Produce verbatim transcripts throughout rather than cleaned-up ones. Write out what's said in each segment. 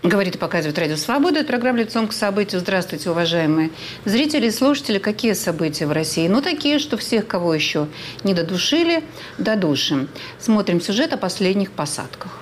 Говорит и показывает Радио Свобода. Это программа «Лицом к событию». Здравствуйте, уважаемые зрители и слушатели. Какие события в России? Ну, такие, что всех, кого еще не додушили, додушим. Смотрим сюжет о последних посадках.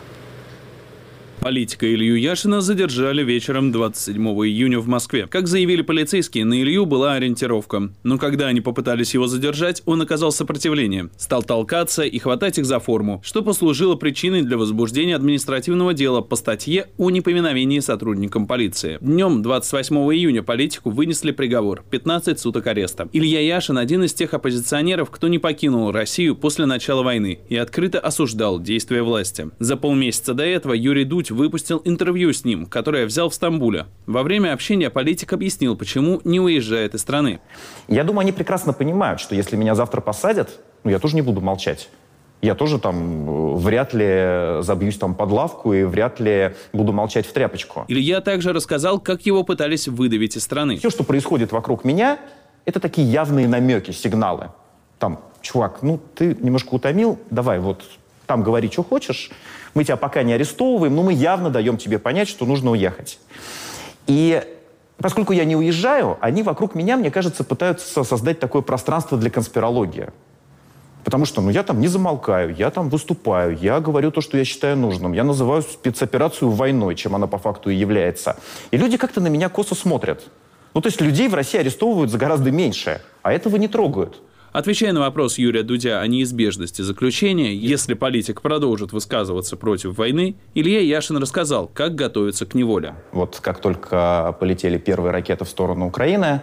Политика Илью Яшина задержали вечером двадцать седьмого июня в Москве. Как заявили полицейские, на Илью была ориентировка. Но когда они попытались его задержать, он оказал сопротивление. Стал толкаться и хватать их за форму, что послужило причиной для возбуждения административного дела по статье о неповиновении сотрудникам полиции. Днем двадцать восьмого июня политику вынесли приговор – пятнадцать суток ареста. Илья Яшин – один из тех оппозиционеров, кто не покинул Россию после начала войны и открыто осуждал действия власти. За полмесяца до этого Юрий Дудь выпустил интервью с ним, которое взял в Стамбуле. Во время общения политик объяснил, почему не уезжает из страны. Я думаю, они прекрасно понимают, что если меня завтра посадят, ну, я тоже не буду молчать. Я тоже там вряд ли забьюсь там под лавку и вряд ли буду молчать в тряпочку. Илья также рассказал, как его пытались выдавить из страны. Все, что происходит вокруг меня, это такие явные намеки, сигналы. Там, чувак, ну ты немножко утомил, давай вот там говори, что хочешь. Мы тебя пока не арестовываем, но мы явно даем тебе понять, что нужно уехать. И поскольку я не уезжаю, они вокруг меня, мне кажется, пытаются создать такое пространство для конспирологии. Потому что ну, я там не замолкаю, я там выступаю, я говорю то, что я считаю нужным. Я называю спецоперацию войной, чем она по факту и является. И люди как-то на меня косо смотрят. Ну, то есть людей в России арестовывают за гораздо меньше, а этого не трогают. Отвечая на вопрос Юрия Дудя о неизбежности заключения, если политик продолжит высказываться против войны, Илья Яшин рассказал, как готовиться к неволе. Вот как только полетели первые ракеты в сторону Украины,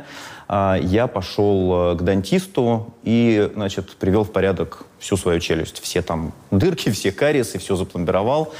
я пошел к дантисту и, значит, привел в порядок всю свою челюсть. Все там дырки, все кариесы, все запломбировал,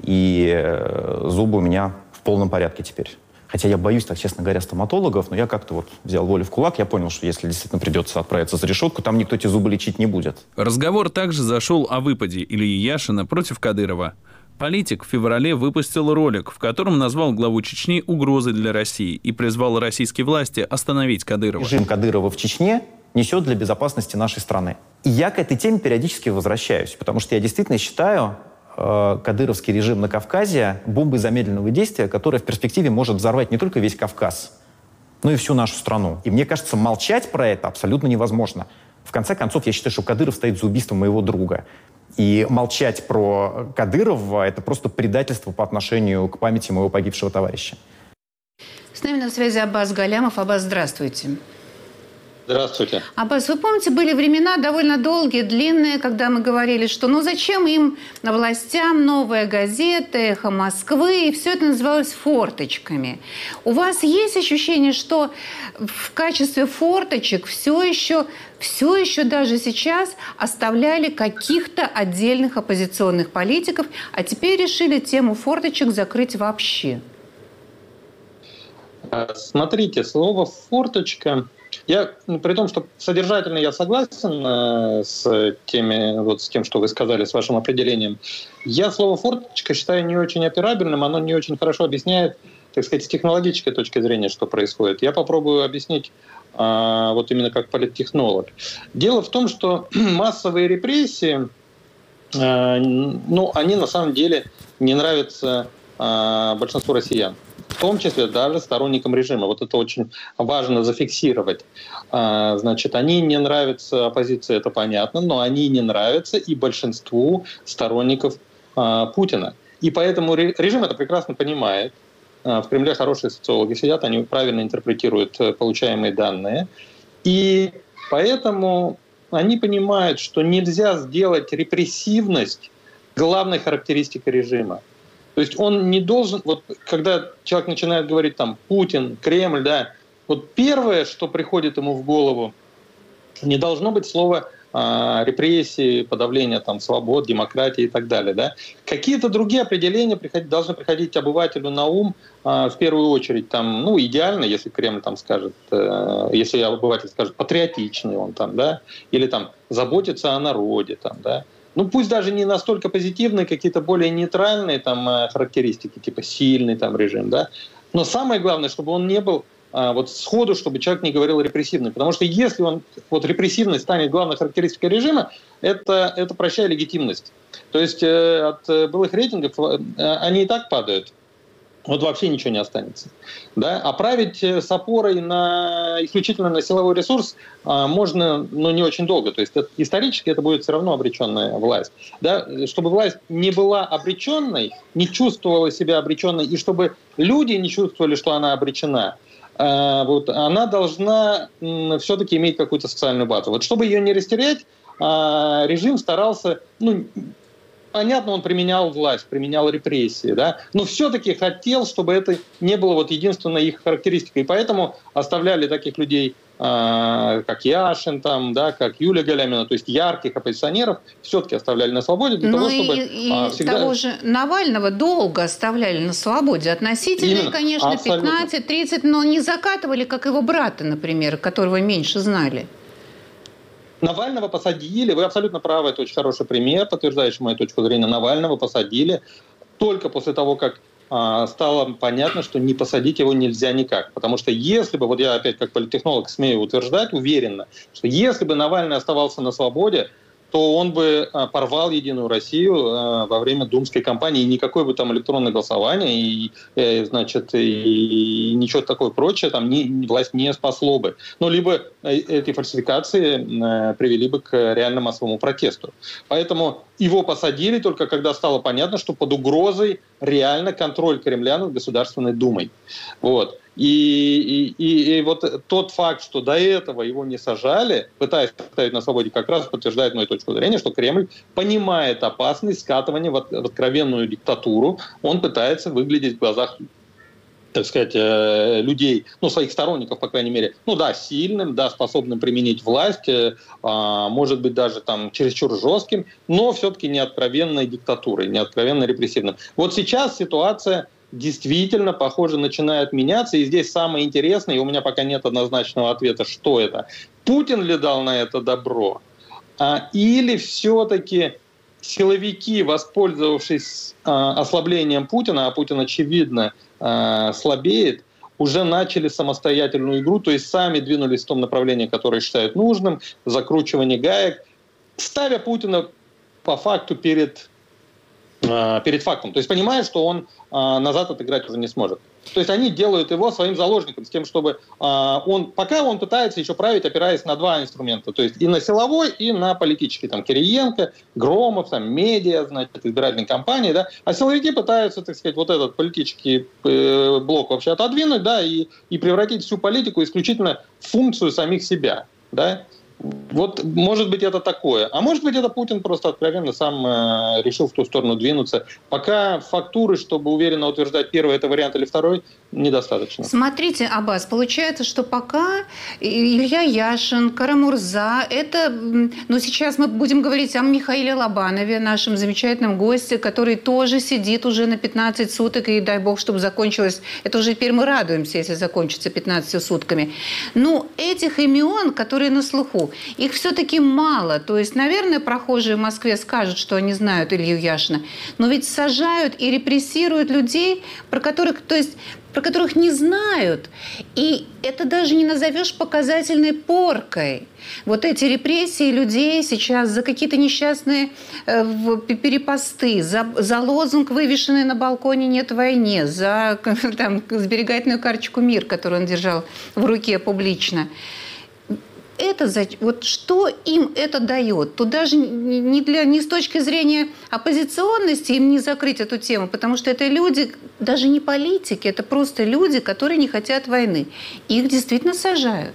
и зубы у меня в полном порядке теперь. Хотя я боюсь, так честно говоря, стоматологов, но я как-то вот взял волю в кулак, я понял, что если действительно придется отправиться за решетку, там никто эти зубы лечить не будет. Разговор также зашел о выпаде Ильи Яшина против Кадырова. Политик в феврале выпустил ролик, в котором назвал главу Чечни угрозой для России и призвал российские власти остановить Кадырова. Режим Кадырова в Чечне несет для безопасности нашей страны. И я к этой теме периодически возвращаюсь, потому что я действительно считаю кадыровский режим на Кавказе бомбой замедленного действия, которая в перспективе может взорвать не только весь Кавказ, но и всю нашу страну. И мне кажется, молчать про это абсолютно невозможно. В конце концов, я считаю, что Кадыров стоит за убийством моего друга. И молчать про Кадырова – это просто предательство по отношению к памяти моего погибшего товарища. С нами на связи Аббас Галямов. Аббас, здравствуйте. Здравствуйте. Аббас, вы помните, были времена довольно долгие, длинные, когда мы говорили, что ну зачем им, властям, «Новая газета», «Эхо Москвы», и все это называлось форточками. У вас есть ощущение, что в качестве форточек все еще, все еще даже сейчас оставляли каких-то отдельных оппозиционных политиков, а теперь решили тему форточек закрыть вообще? Смотрите, слово «форточка». Я, при том, что содержательно я согласен э, с, теми, вот, с тем, что вы сказали, с вашим определением, я слово «форточка» считаю не очень операбельным, оно не очень хорошо объясняет, так сказать, с технологической точки зрения, что происходит. Я попробую объяснить э, вот именно как политтехнолог. Дело в том, что массовые репрессии, э, ну, они на самом деле не нравятся э, большинству россиян. В том числе даже сторонникам режима. Вот это очень важно зафиксировать. Значит, они не нравятся оппозиции, это понятно, но они не нравятся и большинству сторонников Путина. И поэтому режим это прекрасно понимает. В Кремле хорошие социологи сидят, они правильно интерпретируют получаемые данные. И поэтому они понимают, что нельзя сделать репрессивность главной характеристикой режима. То есть он не должен, вот когда человек начинает говорить там Путин, Кремль, да, вот первое, что приходит ему в голову, не должно быть слово э, репрессии, подавление там свобод, демократии и так далее, да. Какие-то другие определения приход, должны приходить обывателю на ум, э, в первую очередь там, ну идеально, если Кремль там скажет, э, если обыватель скажет патриотичный он там, да, или там заботиться о народе там, да. Ну, пусть даже не настолько позитивные, какие-то более нейтральные там характеристики, типа сильный там режим, да. Но самое главное, чтобы он не был а, вот сходу, чтобы человек не говорил репрессивный. Потому что если он, вот репрессивность станет главной характеристикой режима, это, это прощай легитимность. То есть э, от былых рейтингов э, они и так падают. вот вообще ничего не останется. Да? А править с опорой на, исключительно на силовой ресурс а, можно, но не очень долго. То есть это, исторически это будет все равно обреченная власть. Да? Чтобы власть не была обреченной, не чувствовала себя обреченной, и чтобы люди не чувствовали, что она обречена, а, вот, она должна м, все-таки иметь какую-то социальную базу. Вот, чтобы ее не растерять, а, режим старался... Ну, понятно, он применял власть, применял репрессии, да, но все-таки хотел, чтобы это не было вот единственной их характеристикой. И поэтому оставляли таких людей, э, как Яшин, там, да, как Юлия Галямина, то есть ярких оппозиционеров, все-таки оставляли на свободе для ну того, чтобы... И, а, и всегда... того же Навального долго оставляли на свободе. Относительно, Именно. конечно, пятнадцать-тридцать, но не закатывали, как его брата, например, которого меньше знали. Навального посадили, вы абсолютно правы, это очень хороший пример, подтверждающий мою точку зрения. Навального посадили только после того, как а, стало понятно, что не посадить его нельзя никак. Потому что если бы, вот я опять как политтехнолог смею утверждать уверенно, что если бы Навальный оставался на свободе, то он бы порвал «Единую Россию» во время думской кампании, и никакое бы там электронное голосование, и, и, значит, и ничего такое прочее там не, власть не спасло бы. Ну, либо эти фальсификации привели бы к реально массовому протесту. Поэтому его посадили только когда стало понятно, что под угрозой реально контроль Кремля над Государственной Думой. Вот. И, и, и, и вот тот факт, что до этого его не сажали, пытаясь оставить на свободе, как раз подтверждает мою точку зрения, что Кремль понимает опасность скатывания в откровенную диктатуру. Он пытается выглядеть в глазах, так сказать, людей, ну, своих сторонников, по крайней мере, ну да, сильным, да, способным применить власть, может быть, даже там чересчур жестким, но все-таки не откровенной диктатурой, не откровенно репрессивным. Вот сейчас ситуация действительно, похоже, начинает меняться. И здесь самое интересное, и у меня пока нет однозначного ответа, что это. Путин ли дал на это добро? А, или все-таки силовики, воспользовавшись а, ослаблением Путина, а Путин, очевидно, а, слабеет, уже начали самостоятельную игру, то есть сами двинулись в том направлении, которое считают нужным, закручивание гаек, ставя Путина по факту перед... перед фактом. То есть понимают, что он а, назад отыграть уже не сможет. То есть они делают его своим заложником, с тем, чтобы а, он, пока он пытается еще править, опираясь на два инструмента. То есть и на силовой, и на политический. Там Кириенко, Громов, там, медиа, значит, избирательные кампании. Да? А силовики пытаются, так сказать, вот этот политический э, блок вообще отодвинуть, да, и, и превратить всю политику исключительно в функцию самих себя. Да? Вот, может быть, это такое. А может быть, это Путин просто откровенно сам э, решил в ту сторону двинуться. Пока фактуры, чтобы уверенно утверждать, первый это вариант или второй, недостаточно. Смотрите, Аббас, получается, что пока Илья Яшин, Кара-Мурза, это... Ну, сейчас мы будем говорить о Михаиле Лобанове, нашем замечательном госте, который тоже сидит уже на пятнадцать суток, и дай бог, чтобы закончилось... Это уже теперь мы радуемся, если закончится пятнадцатью сутками. Ну, этих имен, которые на слуху, их все-таки мало. То есть, наверное, прохожие в Москве скажут, что они знают Илью Яшина. Но ведь сажают и репрессируют людей, про которых, то есть, про которых не знают. И это даже не назовешь показательной поркой. Вот эти репрессии людей сейчас за какие-то несчастные э, перепосты, за, за лозунг, вывешенный на балконе «Нет войне», за там, сберегательную карточку «Мир», которую он держал в руке публично. Это, вот что им это дает? Тут даже не, для, не с точки зрения оппозиционности им не закрыть эту тему, потому что это люди, даже не политики, это просто люди, которые не хотят войны. Их действительно сажают.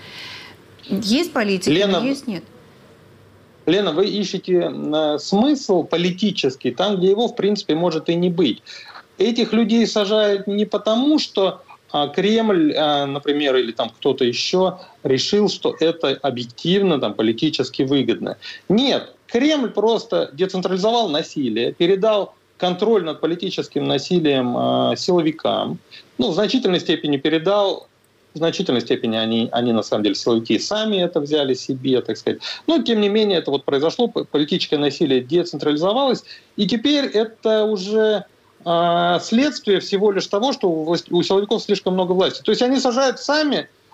Есть политики, Лена, но есть нет. Лена, вы ищете смысл политический там, где его, в принципе, может и не быть. Этих людей сажают не потому, что Кремль, например, или там кто-то еще решил, что это объективно там, политически выгодно. Нет, Кремль просто децентрализовал насилие, передал контроль над политическим насилием э, силовикам. Ну, в значительной степени передал, в значительной степени они, они на самом деле силовики сами это взяли себе, так сказать. Но, тем не менее, это вот произошло, политическое насилие децентрализовалось, и теперь это уже... следствие всего лишь того, что у силовиков слишком много власти. То есть они сажают сами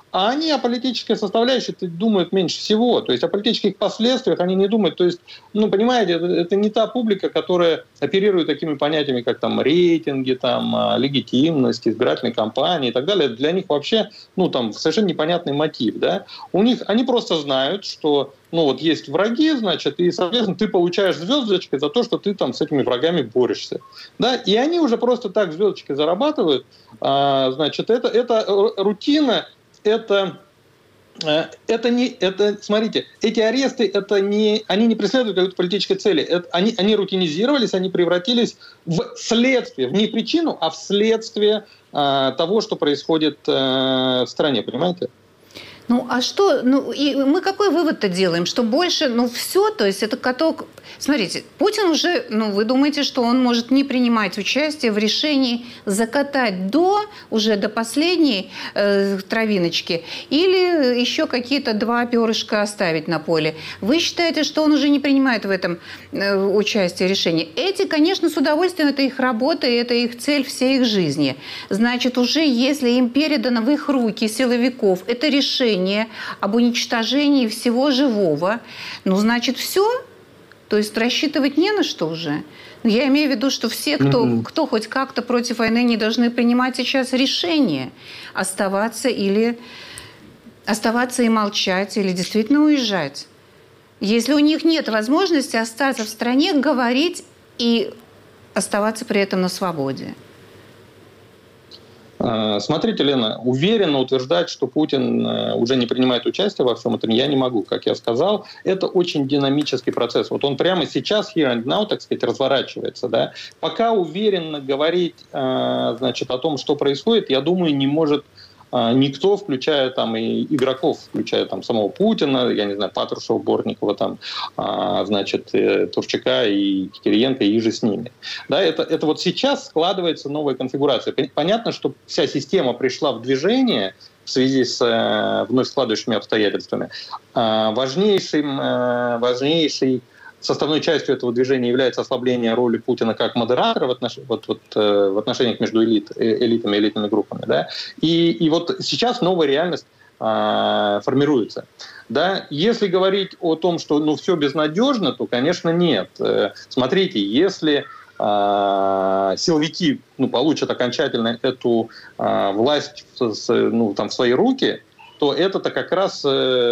А они о политической составляющей думают меньше всего. То есть о политических последствиях они не думают. То есть, ну, понимаете, это, это не та публика, которая оперирует такими понятиями, как там рейтинги, там, легитимность, избирательной кампании и так далее. Для них вообще, ну, там, совершенно непонятный мотив, да. У них, они просто знают, что, ну, вот есть враги, значит, и, соответственно, ты получаешь звездочкой за то, что ты там с этими врагами борешься, да. И они уже просто так звездочки зарабатывают. А, значит, это, это рутина. Это, это не, это, смотрите, эти аресты, это не, они не преследуют какой-то политической цели. Это, они, они рутинизировались, они превратились в следствие, в не причину, а в следствие э, того, что происходит э, в стране, понимаете? Ну, а что, ну, и мы какой вывод-то делаем? Что больше, ну, все, то есть это каток... Смотрите, Путин уже, ну, вы думаете, что он может не принимать участие в решении закатать до, уже до последней э, травиночки, или еще какие-то два перышка оставить на поле? Вы считаете, что он уже не принимает в этом э, участие решения? Эти, конечно, с удовольствием, это их работа, и это их цель всей их жизни. Значит, уже если им передано в их руки силовиков это решение об уничтожении всего живого, ну, значит, все. То есть рассчитывать не на что уже. Я имею в виду, что все, кто, mm-hmm. кто хоть как-то против войны, не должны принимать сейчас решение оставаться или оставаться и молчать, или действительно уезжать. Если у них нет возможности остаться в стране, говорить и оставаться при этом на свободе. Смотрите, Лена, уверенно утверждать, что Путин уже не принимает участие во всем этом, я не могу. Как я сказал, это очень динамический процесс. Вот он прямо сейчас, here and now, так сказать, разворачивается. Да? Пока уверенно говорить, значит, о том, что происходит, я думаю, не может никто, включая там и игроков, включая там самого Путина, я не знаю, Патрушева, Бортникова, там, значит, Турчака и Кириенко, и же с ними. Да, это, это вот сейчас складывается новая конфигурация. Понятно, что вся система пришла в движение в связи с вновь складывающими обстоятельствами. Важнейшим, важнейший составной частью этого движения является ослабление роли Путина как модератора в, отнош... вот, вот, э, в отношениях между элит, элитами и элитными группами. Да? И, и вот сейчас новая реальность э, формируется. Да? Если говорить о том, что ну, все безнадежно, то, конечно, нет. Э, смотрите, если э, силовики ну, получат окончательно эту э, власть с, ну, там, в свои руки, то это-то как раз...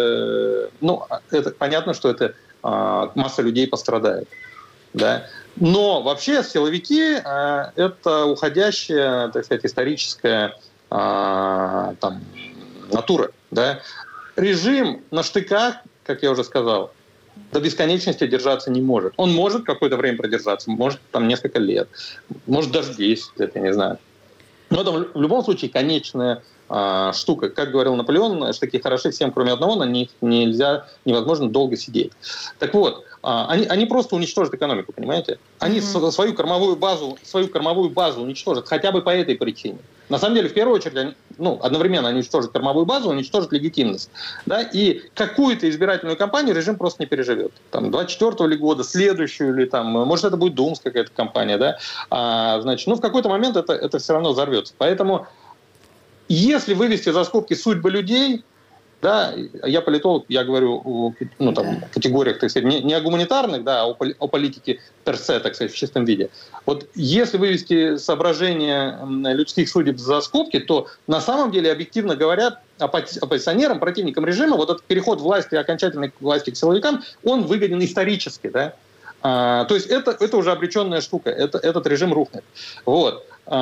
Э, ну, это, понятно, что это масса людей пострадает. Да? Но вообще силовики э, – это уходящая, так сказать, историческая э, там, натура. Да? Режим на штыках, как я уже сказал, до бесконечности держаться не может. Он может какое-то время продержаться, может там несколько лет, может даже десять лет, я не знаю. Но это в любом случае конечная э, штука. Как говорил Наполеон, штыки хороши всем, кроме одного, на них нельзя, невозможно долго сидеть. Так вот, э, они, они просто уничтожат экономику, понимаете? Они mm-hmm. свою кормовую базу, свою кормовую базу уничтожат хотя бы по этой причине. На самом деле, в первую очередь, они, ну, одновременно они уничтожат кормовую базу, уничтожат легитимность. Да? И какую-то избирательную кампанию режим просто не переживет. Там, двадцать четвёртого ли года, следующую, или там, может, это будет думская какая-то кампания. Да? А, значит, ну, в какой-то момент это, это все равно взорвется. Поэтому, если вывести за скобки судьбы людей, да, я политолог, я говорю о ну, там, да. категориях, так сказать, не, не о гуманитарных, да, а о, о политике персе, так сказать, в чистом виде. Вот если вывести соображения людских судеб за скобки, то на самом деле, объективно говоря, оппозиционерам, противникам режима, вот этот переход власти, окончательной власти к силовикам, он выгоден исторически, да. А, то есть это, это уже обреченная штука, это, этот режим рухнет. Вот.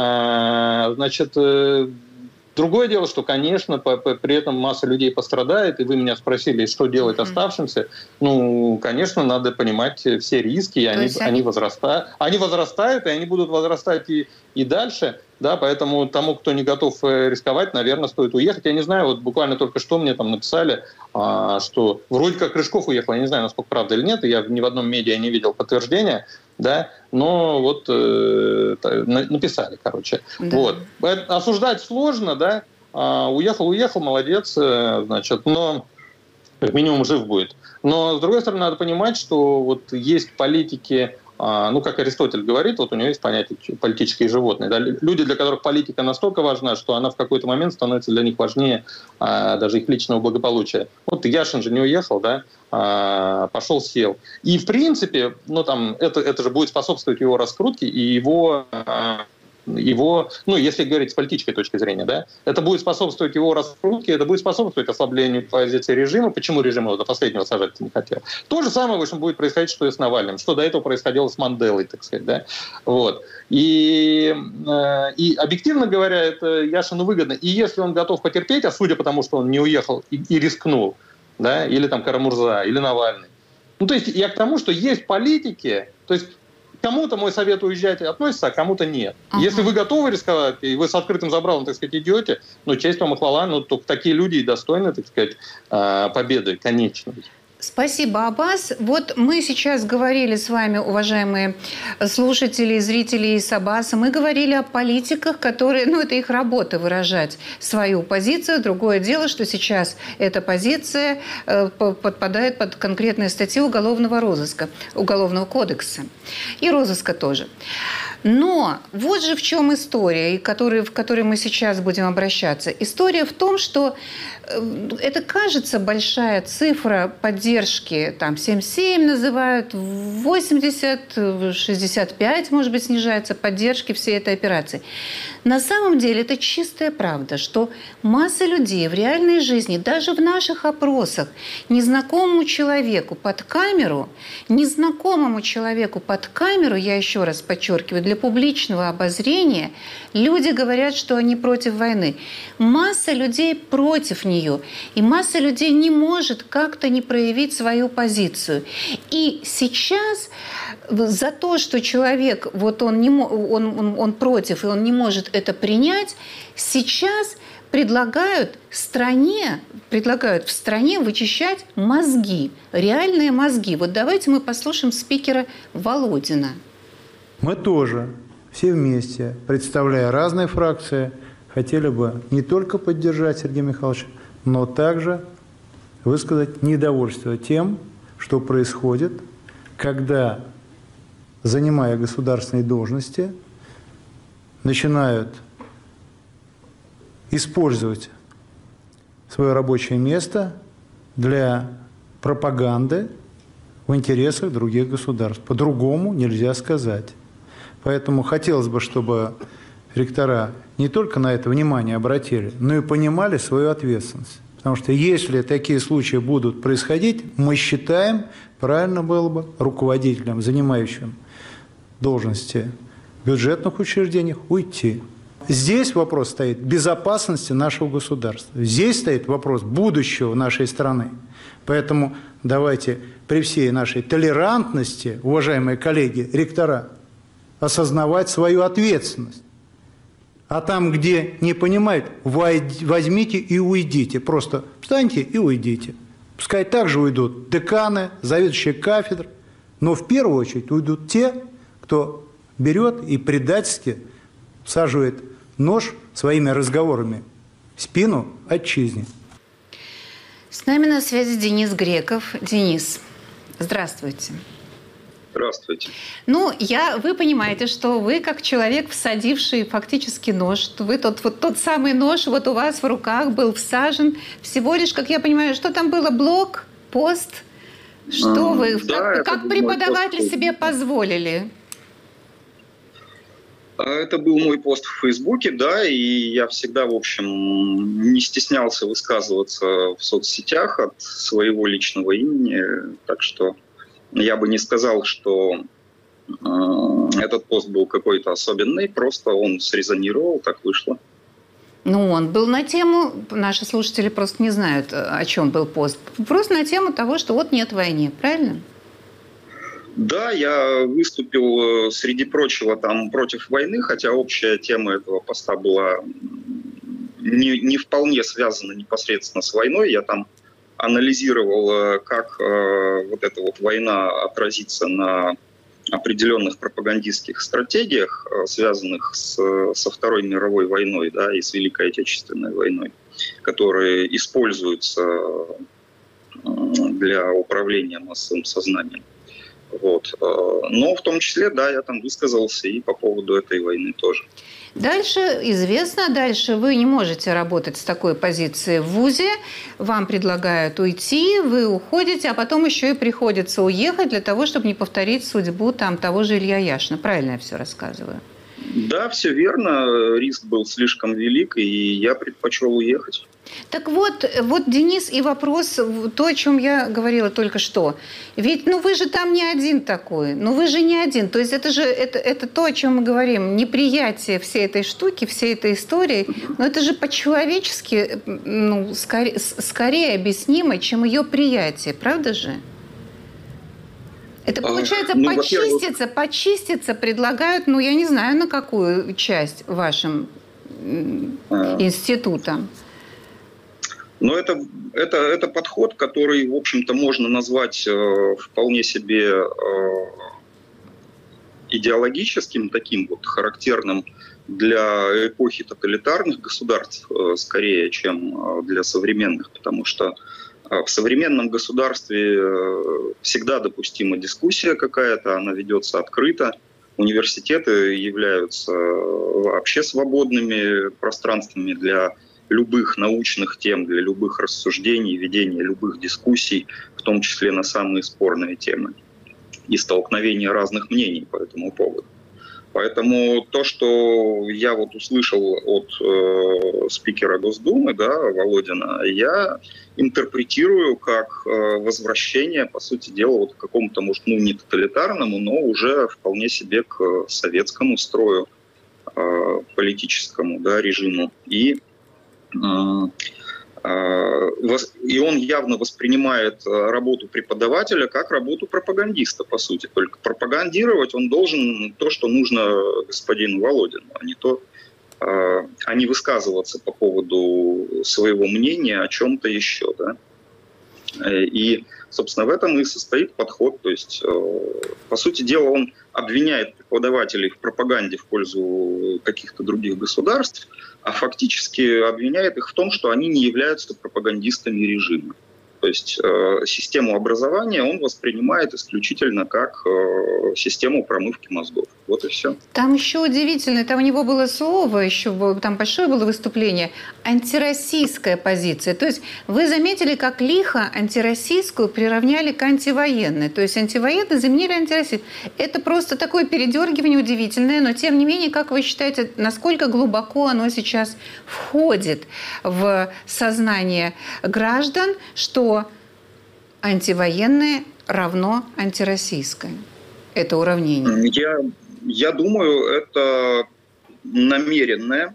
А, значит... Другое дело, что, конечно, по, по, при этом масса людей пострадает, и вы меня спросили, что делать mm-hmm. оставшимся. Ну, конечно, надо понимать все риски, и они, они, возрастают, они возрастают, и они будут возрастать и, и дальше. Да, поэтому тому, кто не готов рисковать, наверное, стоит уехать. Я не знаю, вот буквально только что мне там написали, а, что вроде как Рыжков уехал, я не знаю, насколько правда или нет, я ни в одном медиа не видел подтверждения, да, но вот э, написали, короче. Да. Вот. Осуждать сложно, да, а, уехал, уехал, молодец, значит, но как минимум жив будет. Но, с другой стороны, надо понимать, что вот есть политики ну, как Аристотель говорит, вот у него есть понятие политические животные. Да? Люди, для которых политика настолько важна, что она в какой-то момент становится для них важнее а, даже их личного благополучия. Вот Яшин же не уехал, да, а, пошел, сел. И, в принципе, ну, там, это, это же будет способствовать его раскрутке и его... А, его, ну, если говорить с политической точки зрения, да, это будет способствовать его раскрутке, это будет способствовать ослаблению позиции режима. Почему режим его до последнего сажать не хотел? То же самое, в общем, будет происходить, что и с Навальным, что до этого происходило с Манделой, так сказать, да. Вот. И, э, и объективно говоря, это Яшину выгодно. И если он готов потерпеть, а судя по тому, что он не уехал и, и рискнул, да, или там Кара-Мурза, или Навальный. Ну, то есть я к тому, что есть политики, то есть кому-то мой совет уезжать относится, а кому-то нет. Ага. Если вы готовы рисковать, и вы с открытым забралом, так сказать, идете, ну, честь вам и хвала, ну, только такие люди и достойны, так сказать, победы конечной. Спасибо, Аббас. Вот мы сейчас говорили с вами, уважаемые слушатели, зрители из Аббаса, мы говорили о политиках, которые, ну, это их работа выражать свою позицию. Другое дело, что сейчас эта позиция подпадает под конкретные статьи уголовного розыска, уголовного кодекса. И розыска тоже. Но вот же в чем история, в которой мы сейчас будем обращаться. История в том, что это кажется большая цифра поддержки, там семьдесят семь называют, восемьдесят, шестьдесят пять, может быть, снижается поддержки всей этой операции. На самом деле это чистая правда, что масса людей в реальной жизни, даже в наших опросах, незнакомому человеку под камеру, незнакомому человеку под камеру, я еще раз подчеркиваю, для публичного обозрения, люди говорят, что они против войны. Масса людей против нее. И масса людей не может как-то не проявить свою позицию. И сейчас за то, что человек, вот он, не, он, он, он против, и он не может это принять, сейчас предлагают стране, предлагают в стране вычищать мозги, реальные мозги. Вот давайте мы послушаем спикера Володина. Мы тоже все вместе, представляя разные фракции, хотели бы не только поддержать Сергея Михайловича, но также высказать недовольство тем, что происходит, когда, занимая государственные должности, начинают использовать свое рабочее место для пропаганды в интересах других государств. По-другому нельзя сказать. Поэтому хотелось бы, чтобы ректора не только на это внимание обратили, но и понимали свою ответственность. Потому что если такие случаи будут происходить, мы считаем, правильно было бы руководителям, занимающим должности в бюджетных учреждениях, уйти. Здесь вопрос стоит безопасности нашего государства. Здесь стоит вопрос будущего нашей страны. Поэтому давайте при всей нашей толерантности, уважаемые коллеги, ректора, осознавать свою ответственность. А там, где не понимают, возьмите и уйдите. Просто встаньте и уйдите. Пускай также уйдут деканы, заведующие кафедр, но в первую очередь уйдут те, кто берет и предательски всаживает нож своими разговорами в спину отчизне. С нами на связи Денис Греков. Денис, здравствуйте. Здравствуйте. Ну, я, вы понимаете, что вы, как человек, всадивший фактически нож, что вы тот, вот тот самый нож вот у вас в руках был всажен всего лишь, как я понимаю, что там было, блог, пост? Что mm, вы, да, как, как преподаватель себе позволили? Это был мой пост в Фейсбуке, да, и я всегда, в общем, не стеснялся высказываться в соцсетях от своего личного имени, так что я бы не сказал, что э, этот пост был какой-то особенный, просто он срезонировал, так вышло. Ну, он был на тему, наши слушатели просто не знают, о чем был пост, просто на тему того, что вот нет войны, правильно? Да, я выступил, среди прочего, там против войны, хотя общая тема этого поста была не, не вполне связана непосредственно с войной. Я там анализировал, как э, вот эта вот война отразится на определенных пропагандистских стратегиях, э, связанных с, со Второй мировой войной, да, и с Великой Отечественной войной, которые используются э, для управления массовым сознанием. Вот. Но в том числе, да, я там высказался и по поводу этой войны тоже. Дальше известно, дальше вы не можете работать с такой позиции в вузе, вам предлагают уйти, вы уходите, а потом еще и приходится уехать для того, чтобы не повторить судьбу там того же Илья Яшина. Правильно я все рассказываю? Да, все верно. Риск был слишком велик, и я предпочел уехать. Так вот, вот, Денис, и вопрос, то, о чем я говорила только что. Ведь, ну, вы же там не один такой, ну, вы же не один. То есть это же, это, это то, о чем мы говорим, неприятие всей этой штуки, всей этой истории, но это же по-человечески, ну, скорее, скорее объяснимо, чем ее приятие, правда же? Это, получается, а, ну, почиститься, почиститься предлагают, ну, я не знаю, на какую часть вашим а. институтом. Но это, это, это подход, который, в общем-то, можно назвать э, вполне себе э, идеологическим, таким вот характерным для эпохи тоталитарных государств, э, скорее, чем э, для современных, потому что э, в современном государстве э, всегда допустима дискуссия какая-то, она ведется открыто. Университеты являются вообще свободными пространствами для любых научных тем, для любых рассуждений, ведения любых дискуссий, в том числе на самые спорные темы, и столкновения разных мнений по этому поводу. Поэтому то, что я вот услышал от э, спикера Госдумы, да, Володина, я интерпретирую как э, возвращение, по сути дела, вот к какому-то, может, ну, не тоталитарному, но уже вполне себе к советскому строю, э, политическому, да, режиму. И И он явно воспринимает работу преподавателя как работу пропагандиста, по сути. Только пропагандировать он должен то, что нужно господину Володину, а не то, а не высказываться по поводу своего мнения о чем-то еще. Да? И, собственно, в этом и состоит подход. То есть, по сути дела, он обвиняет преподавателей в пропаганде в пользу каких-то других государств, а фактически обвиняет их в том, что они не являются пропагандистами режима. То есть э, систему образования он воспринимает исключительно как э, систему промывки мозгов. Вот и все. Там еще удивительно, там у него было слово, еще там большое было выступление, антироссийская позиция. То есть вы заметили, как лихо антироссийскую приравняли к антивоенной. То есть антивоенные заменили антироссийскую. Это просто такое передергивание удивительное, но тем не менее, как вы считаете, насколько глубоко оно сейчас входит в сознание граждан, что антивоенное равно антироссийское? Это уравнение. Я, я думаю, это намеренное,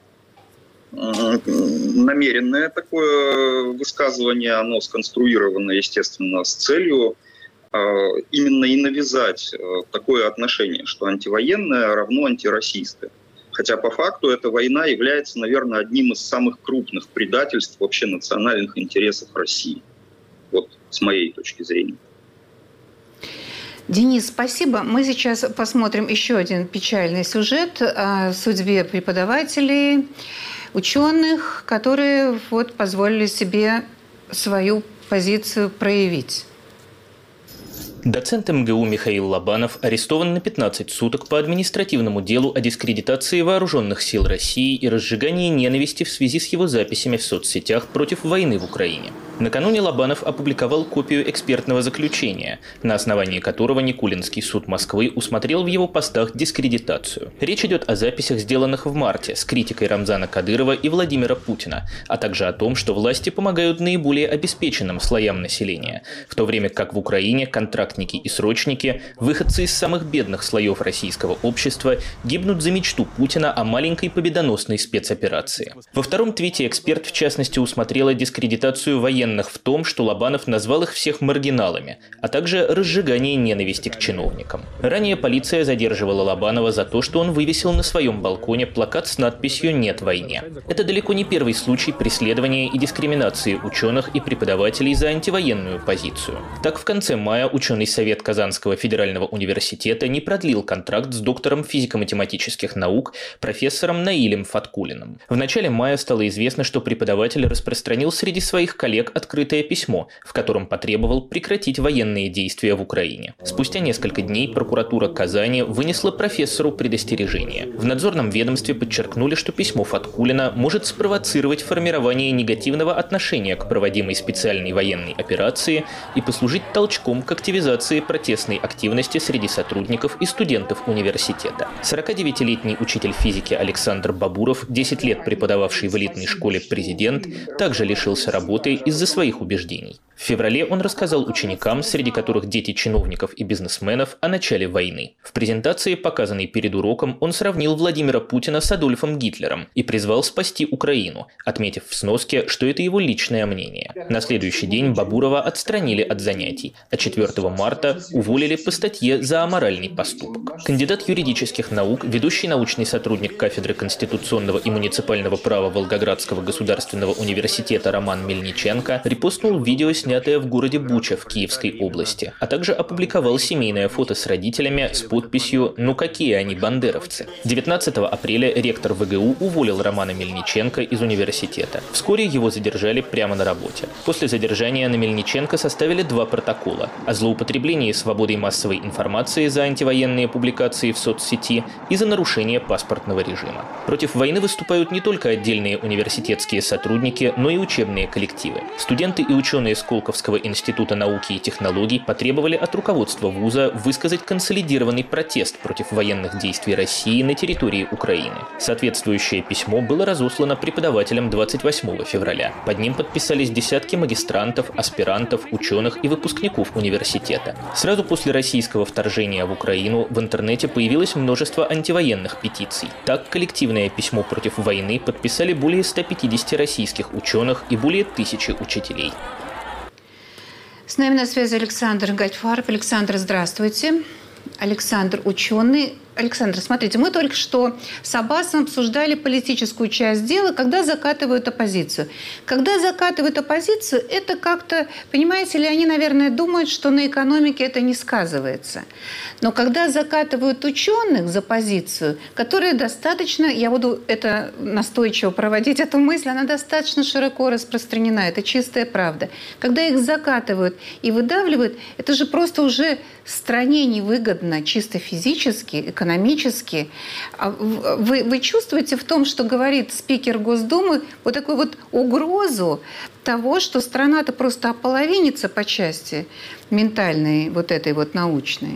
намеренное такое высказывание, оно сконструировано, естественно, с целью именно и навязать такое отношение, что антивоенное равно антироссийское. Хотя по факту эта война является, наверное, одним из самых крупных предательств вообще национальных интересов России. Вот с моей точки зрения. Денис, спасибо. Мы сейчас посмотрим еще один печальный сюжет о судьбе преподавателей, ученых, которые вот позволили себе свою позицию проявить. Доцент эм гэ у Михаил Лобанов арестован на пятнадцать суток по административному делу о дискредитации вооруженных сил России и разжигании ненависти в связи с его записями в соцсетях против войны в Украине. Накануне Лобанов опубликовал копию экспертного заключения, на основании которого Никулинский суд Москвы усмотрел в его постах дискредитацию. Речь идет о записях, сделанных в марте с критикой Рамзана Кадырова и Владимира Путина, а также о том, что власти помогают наиболее обеспеченным слоям населения, в то время как в Украине контрактники и срочники, выходцы из самых бедных слоев российского общества, гибнут за мечту Путина о маленькой победоносной спецоперации. Во втором твите эксперт, в частности, усмотрела дискредитацию военных в том, что Лобанов назвал их всех маргиналами, а также разжигание ненависти к чиновникам. Ранее полиция задерживала Лобанова за то, что он вывесил на своем балконе плакат с надписью «Нет войне». Это далеко не первый случай преследования и дискриминации ученых и преподавателей за антивоенную позицию. Так, в конце мая ученый совет Казанского федерального университета не продлил контракт с доктором физико-математических наук профессором Наилем Фаткулиным. В начале мая стало известно, что преподаватель распространил среди своих коллег человек открытое письмо, в котором потребовал прекратить военные действия в Украине. Спустя несколько дней прокуратура Казани вынесла профессору предостережение. В надзорном ведомстве подчеркнули, что письмо Фаткуллина может спровоцировать формирование негативного отношения к проводимой специальной военной операции и послужить толчком к активизации протестной активности среди сотрудников и студентов университета. сорокадевятилетний учитель физики Александр Бабуров, десять лет преподававший в элитной школе «Президент», также лишился работы из-за своих убеждений. В феврале он рассказал ученикам, среди которых дети чиновников и бизнесменов, о начале войны. В презентации, показанной перед уроком, он сравнил Владимира Путина с Адольфом Гитлером и призвал спасти Украину, отметив в сноске, что это его личное мнение. На следующий день Бабурова отстранили от занятий, а четвёртого марта уволили по статье за аморальный поступок. Кандидат юридических наук, ведущий научный сотрудник кафедры конституционного и муниципального права Волгоградского государственного университета Роман Мельниченко репостнул видео, снятое в городе Буча в Киевской области, а также опубликовал семейное фото с родителями с подписью «Ну какие они бандеровцы?». девятнадцатого апреля ректор ВГУ уволил Романа Мельниченко из университета. Вскоре его задержали прямо на работе. После задержания на Мельниченко составили два протокола о злоупотреблении свободой массовой информации за антивоенные публикации в соцсети и за нарушение паспортного режима. Против войны выступают не только отдельные университетские сотрудники, но и учебные коллективы. Студенты и ученые Сколковского института науки и технологий потребовали от руководства вуза высказать консолидированный протест против военных действий России на территории Украины. Соответствующее письмо было разослано преподавателям двадцать восьмого февраля. Под ним подписались десятки магистрантов, аспирантов, ученых и выпускников университета. Сразу после российского вторжения в Украину в интернете появилось множество антивоенных петиций. Так, коллективное письмо против войны подписали более ста пятидесяти российских ученых и более тысячи учителей. С нами на связи Александр Гальфарб. Александр, здравствуйте. Александр, ученый. Александр, смотрите, мы только что с Аббасом обсуждали политическую часть дела, когда закатывают оппозицию. Когда закатывают оппозицию, это как-то, понимаете ли, они, наверное, думают, что на экономике это не сказывается. Но когда закатывают ученых за позицию, которая достаточно, я буду это настойчиво проводить, эту мысль, она достаточно широко распространена, это чистая правда. Когда их закатывают и выдавливают, это же просто уже стране невыгодно, чисто физически, экономически. экономически. Вы, вы чувствуете в том, что говорит спикер Госдумы, вот такую вот угрозу того, что страна-то просто ополовинится по части ментальной, вот этой вот научной?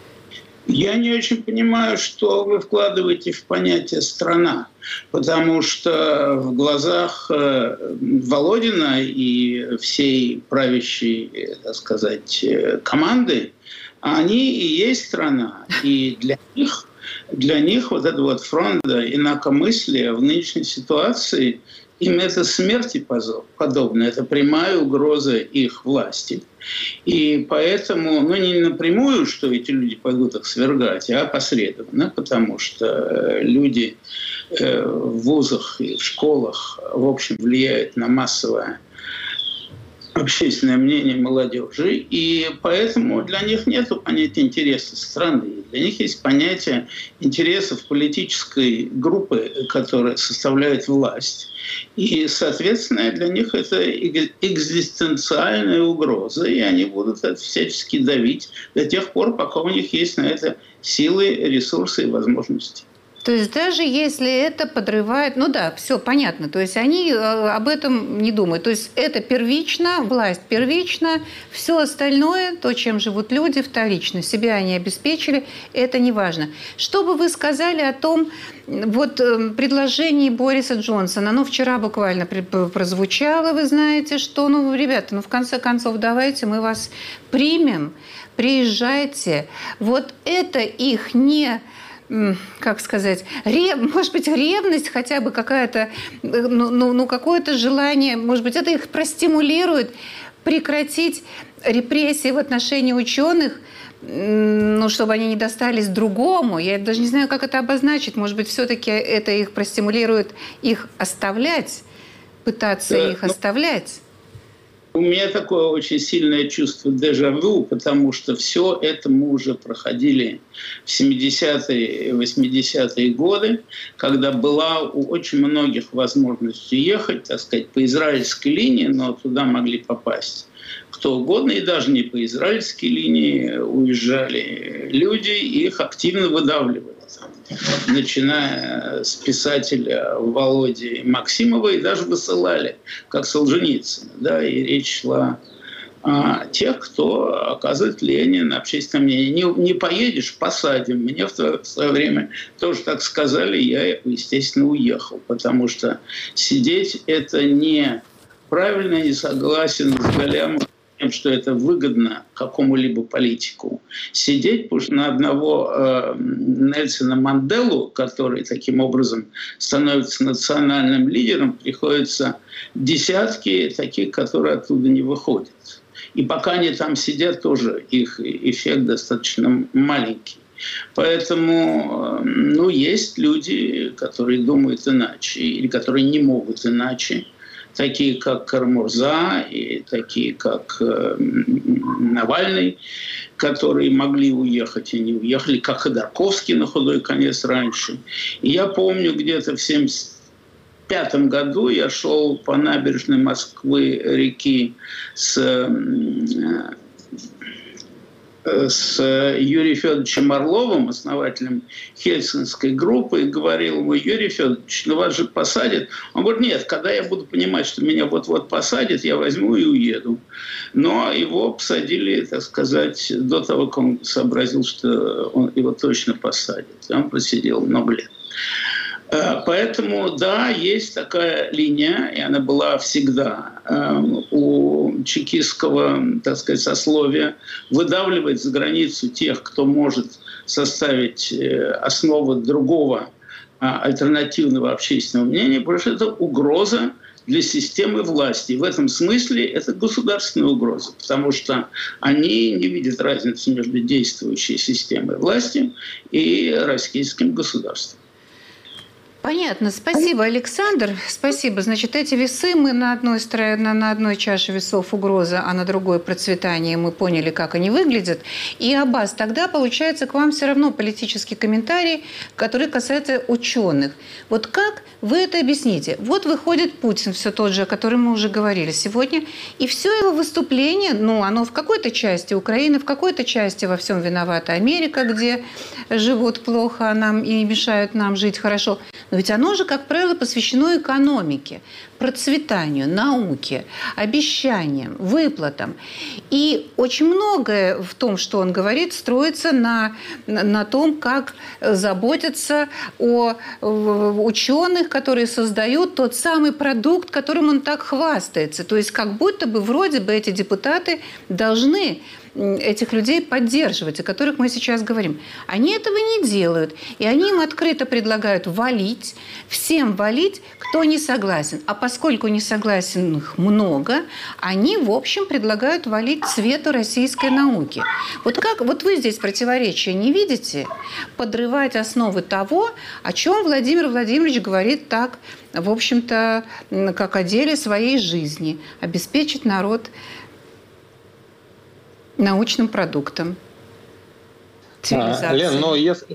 Я не очень понимаю, что вы вкладываете в понятие «страна», потому что в глазах Володина и всей правящей, так сказать, команды они и есть страна. И для них, для них вот этот вот фронт инакомыслия в нынешней ситуации, им это смерти подобно, это прямая угроза их власти. И поэтому, ну не напрямую, что эти люди пойдут их свергать, а опосредованно, потому что люди в вузах и в школах, в общем, влияют на массовое общественное мнение молодежи, и поэтому для них нет понятия интереса страны. Для них есть понятие интересов политической группы, которая составляет власть. И, соответственно, для них это экзистенциальная угроза, и они будут это всячески давить до тех пор, пока у них есть на это силы, ресурсы и возможности. То есть даже если это подрывает... Ну да, все понятно. То есть они об этом не думают. То есть это первично, власть первична, все остальное, то, чем живут люди, вторично. Себя они обеспечили, это не важно. Что бы вы сказали о том вот, предложении Бориса Джонсона? Оно вчера буквально прозвучало, вы знаете, что, ну, ребята, ну, в конце концов, давайте мы вас примем, приезжайте. Вот это их не... как сказать, рев, может быть, ревность хотя бы какая-то, ну, ну, ну какое-то желание, может быть, это их простимулирует прекратить репрессии в отношении ученых, ну, чтобы они не достались другому. Я даже не знаю, как это обозначить. Может быть, все-таки это их простимулирует их оставлять, пытаться да, их ну... оставлять. У меня такое очень сильное чувство дежавю, потому что все это мы уже проходили в семидесятые и восьмидесятые годы, когда была у очень многих возможность уехать, так сказать, по израильской линии, но туда могли попасть кто угодно, и даже не по израильской линии уезжали люди, и их активно выдавливали. Начиная с писателя Володи Максимова, и даже высылали, как Солженицына. Да, и речь шла о тех, кто оказывает влияние на общественное мнение. Не, не поедешь — посадим. Мне в свое время тоже так сказали, я, естественно, уехал, потому что сидеть — это не правильно, не согласен с Галямом, что это выгодно какому-либо политику. Сидеть, потому что на одного э, Нельсона Манделу, который таким образом становится национальным лидером, приходится десятки таких, которые оттуда не выходят. И пока они там сидят, тоже их эффект достаточно маленький. Поэтому ну, есть люди, которые думают иначе, или которые не могут иначе. Такие, как Карамурза, и такие, как э, Навальный, которые могли уехать и не уехали, как Ходорковский на худой конец раньше. И я помню, где-то в семьдесят пятом году я шел по набережной Москвы-реки с, э, с Юрием Федоровичем Орловым, основателем Хельсинской группы, и говорил ему: Юрий Федорович, ну вас же посадят. Он говорит: нет, когда я буду понимать, что меня вот-вот посадят, я возьму и уеду. Но его посадили, так сказать, до того, как он сообразил, что он, его точно посадят. Он просидел много лет. Поэтому, да, есть такая линия, и она была всегда у чекистского, так сказать, сословия, выдавливать за границу тех, кто может составить основу другого альтернативного общественного мнения, потому что это угроза для системы власти. И в этом смысле это государственная угроза, потому что они не видят разницы между действующей системой власти и российским государством. Понятно. Спасибо, Александр. Спасибо. Значит, эти весы мы на одной стороне, на одной чаше весов угроза, а на другой процветание. Мы поняли, как они выглядят. И, Аббас, тогда получается к вам все равно политический комментарий, который касается ученых. Вот как вы это объясните? Вот выходит Путин, все тот же, о котором мы уже говорили сегодня, и все его выступление, ну, оно в какой-то части Украины, в какой-то части во всем виновата Америка, где живут плохо а нам и мешают нам жить хорошо. Но ведь оно же, как правило, посвящено экономике, процветанию, науке, обещаниям, выплатам. И очень многое в том, что он говорит, строится на, на том, как заботиться о ученых, которые создают тот самый продукт, которым он так хвастается. То есть как будто бы вроде бы эти депутаты должны этих людей поддерживать, о которых мы сейчас говорим. Они этого не делают. И они им открыто предлагают валить, всем валить, кто не согласен. А поскольку несогласных много, они, в общем, предлагают валить цвету российской науки. Вот как, вот вы здесь противоречия не видите? Подрывать основы того, о чем Владимир Владимирович говорит так, в общем-то, как о деле своей жизни. Обеспечить народ научным продуктом, цивилизацией. Лен, но если,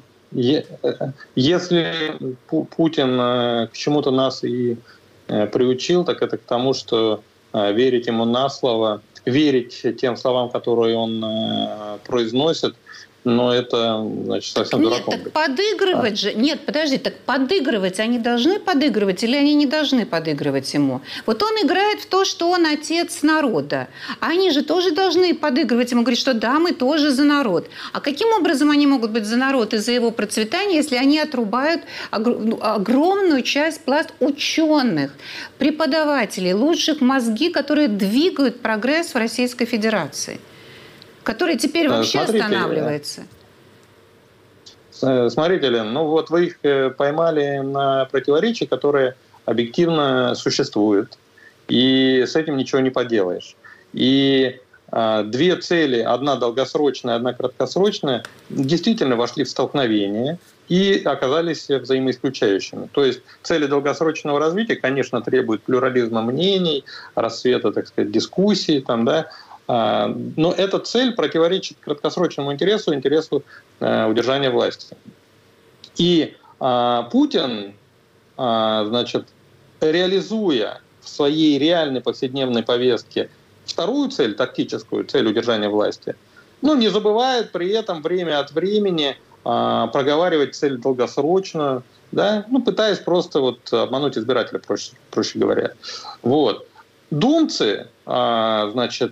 если Путин к чему-то нас и приучил, так это к тому, что верить ему на слово, верить тем словам, которые он произносит, но это, значит, совсем Нет, дураком так быть. подыгрывать а. же... Нет, подожди, так подыгрывать они должны подыгрывать или они не должны подыгрывать ему? Вот он играет в то, что он отец народа. А они же тоже должны подыгрывать ему, говорить, что да, мы тоже за народ. А каким образом они могут быть за народ и за его процветание, если они отрубают огромную часть, пласт ученых, преподавателей, лучших мозги, которые двигают прогресс в Российской Федерации? Который теперь вообще Смотрите, останавливается. Смотрите, Лен, ну вот вы их поймали на противоречии, которые объективно существуют, и с этим ничего не поделаешь. И две цели, одна долгосрочная, одна краткосрочная, действительно вошли в столкновение и оказались взаимоисключающими. То есть цели долгосрочного развития, конечно, требуют плюрализма мнений, рассвета, так сказать, дискуссий, там, да, но эта цель противоречит краткосрочному интересу, интересу удержания власти. И Путин, значит, реализуя в своей реальной повседневной повестке вторую цель, тактическую цель удержания власти, но не забывает при этом время от времени проговаривать цель долгосрочную, да, ну, пытаясь просто вот обмануть избирателя, проще, проще говоря. Вот. Думцы, значит,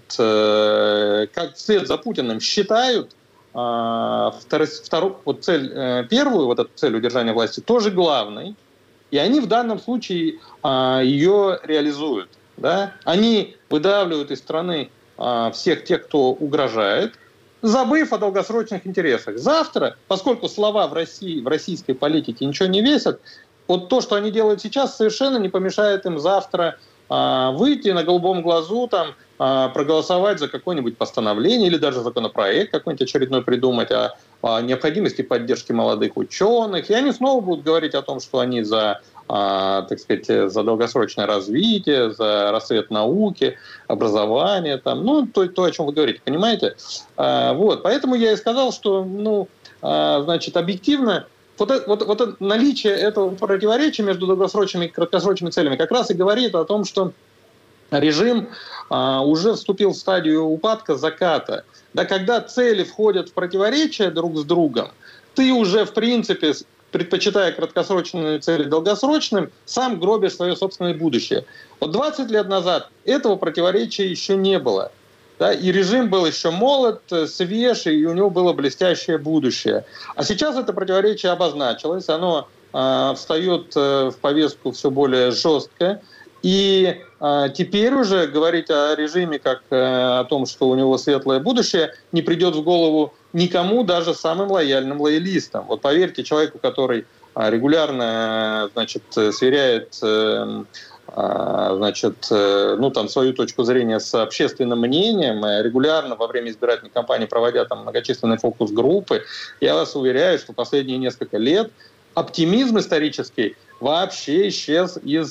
как вслед за Путиным считают вторую, вторую, вот цель, первую, вот эту цель удержания власти, тоже главной, и они в данном случае ее реализуют. Да? Они выдавливают из страны всех тех, кто угрожает, забыв о долгосрочных интересах. Завтра, поскольку слова в России, в российской политике ничего не весят, вот то, что они делают сейчас, совершенно не помешает им завтра а, выйти на голубом глазу, там, а, проголосовать за какое-нибудь постановление или даже законопроект какой-нибудь очередной придумать о, о необходимости поддержки молодых ученых. И они снова будут говорить о том, что они за, а, так сказать, за долгосрочное развитие, за расцвет науки, образования, там, ну, то, то, о чем вы говорите, понимаете? А, вот, поэтому я и сказал, что, ну, а, значит, объективно вот, это, вот, вот наличие этого противоречия между долгосрочными и краткосрочными целями как раз и говорит о том, что режим а, уже вступил в стадию упадка, заката. Да, когда цели входят в противоречие друг с другом, ты уже, в принципе, предпочитая краткосрочные цели долгосрочным, сам гробишь свое собственное будущее. Вот двадцать лет назад этого противоречия еще не было. Да, и режим был еще молод, свеж, и у него было блестящее будущее. А сейчас это противоречие обозначилось, оно э, встает э, в повестку все более жестко. И э, теперь уже говорить о режиме как э, о том, что у него светлое будущее, не придет в голову никому, даже самым лояльным лоялистам. Вот поверьте, человеку, который э, регулярно, значит, сверяет э, значит, ну, там, свою точку зрения с общественным мнением, регулярно во время избирательной кампании проводя там многочисленные фокус-группы, я вас уверяю, что последние несколько лет оптимизм исторический вообще исчез из,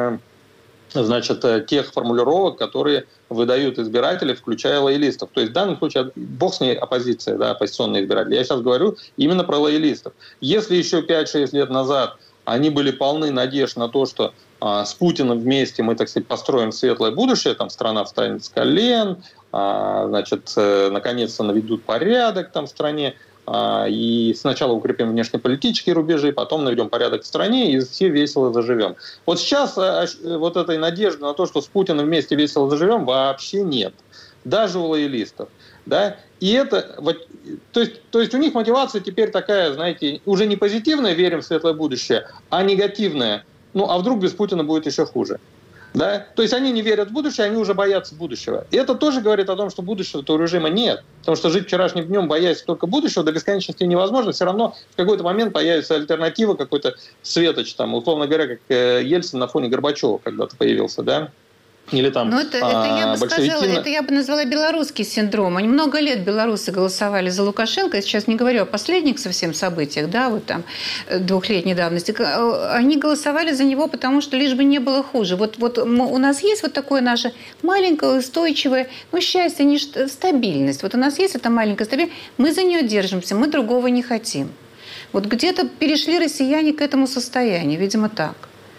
значит, тех формулировок, которые выдают избиратели, включая лоялистов. То есть в данном случае, бог с ней оппозиция, да, оппозиционные избиратели. Я сейчас говорю именно про лоялистов. Если еще пять-шесть лет назад они были полны надежд на то, что а, с Путиным вместе мы, так сказать, построим светлое будущее, там страна встанет с колен, а, значит, э, наконец-то наведут порядок там в стране, а, и сначала укрепим внешнеполитические рубежи, потом наведем порядок в стране, и все весело заживем. Вот сейчас а, вот этой надежды на то, что с Путиным вместе весело заживем, вообще нет. Даже у лоялистов. Да? И это, вот, то есть, то есть у них мотивация теперь такая, знаете, уже не позитивная, верим в светлое будущее, а негативная. Ну, а вдруг без Путина будет еще хуже. Да? То есть они не верят в будущее, они уже боятся будущего. И это тоже говорит о том, что будущего-то у режима нет. Потому что жить вчерашним днем, боясь только будущего, до бесконечности невозможно. Все равно в какой-то момент появится альтернатива, какой-то светоч, там, условно говоря, как Ельцин на фоне Горбачева когда-то появился, да? Или там, ну, это, это, я бы сказала, это я бы назвала белорусский синдром. Они много лет белорусы голосовали за Лукашенко. Я сейчас не говорю о последних совсем событиях, да, вот там двухлетней давности. Они голосовали за него, потому что лишь бы не было хуже. Вот, вот у нас есть вот такое наше маленькое, устойчивое, ну, счастье, не стабильность. Вот у нас есть эта маленькая стабильность. Мы за нее держимся, мы другого не хотим. Вот где-то перешли россияне к этому состоянию, видимо, так.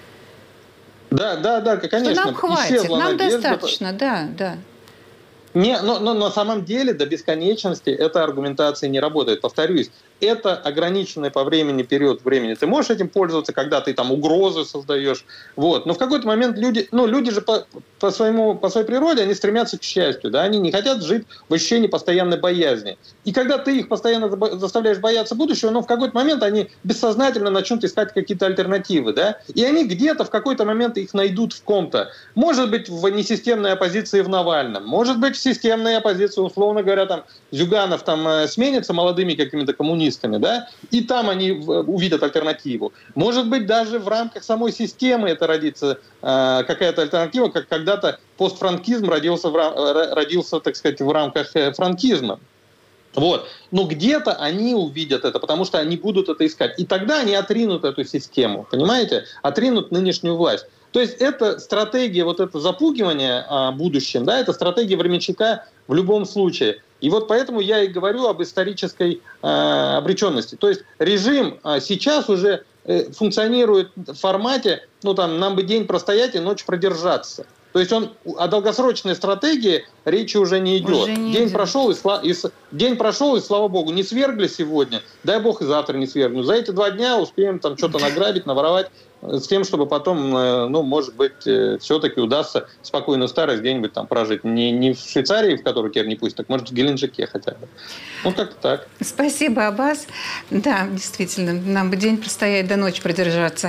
Да, да, да, конечно. Что нам хватит, нам надежда. Достаточно, да, да. Не, но, но на самом деле до бесконечности эта аргументация не работает. Повторюсь, это ограниченный по времени период времени. Ты можешь этим пользоваться, когда ты там угрозы создаешь. Вот. Но в какой-то момент люди, ну, люди же по, по, своему, по своей природе, они стремятся к счастью. Да? Они не хотят жить в ощущении постоянной боязни. И когда ты их постоянно заставляешь бояться будущего, ну, в какой-то момент они бессознательно начнут искать какие-то альтернативы. Да? И они где-то в какой-то момент их найдут в ком-то. Может быть, в несистемной оппозиции в Навальном. Может быть, в системной оппозиции, условно говоря, там, Зюганов там сменится молодыми какими-то коммунистами. коммунистами, да, и там они увидят альтернативу. Может быть, даже в рамках самой системы это родится э, какая-то альтернатива, как когда-то постфранкизм родился, в, родился, так сказать, в рамках франкизма. Вот. Но где-то они увидят это, потому что они будут это искать. И тогда они отринут эту систему, понимаете? Отринут нынешнюю власть. То есть это стратегия, вот это запугивание а, будущим, да, это стратегия временщика в любом случае. И вот поэтому я и говорю об исторической а, обреченности. То есть режим а, сейчас уже э, функционирует в формате, ну там, нам бы день простоять и ночь продержаться. То есть он, о долгосрочной стратегии речи уже не идет. Уже не день, идет. Прошел, и, и, день прошел, и слава богу, не свергли сегодня, дай бог и завтра не свергнут. За эти два дня успеем там что-то награбить, наворовать, с тем, чтобы потом, ну, может быть, все-таки удастся спокойную старость где-нибудь там прожить. Не, не в Швейцарии, в которую теперь не пусть, так может в Геленджике хотя бы. Ну, как-то так. Спасибо, Аббас. Да, действительно, нам бы день простоять, до ночи продержаться.